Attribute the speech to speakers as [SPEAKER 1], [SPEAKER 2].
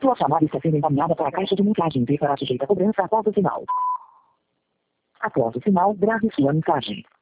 [SPEAKER 1] Sua chamada está sendo encaminhada para a caixa de mensagem e será sujeita a cobrança após o sinal. Após o sinal, grave sua mensagem.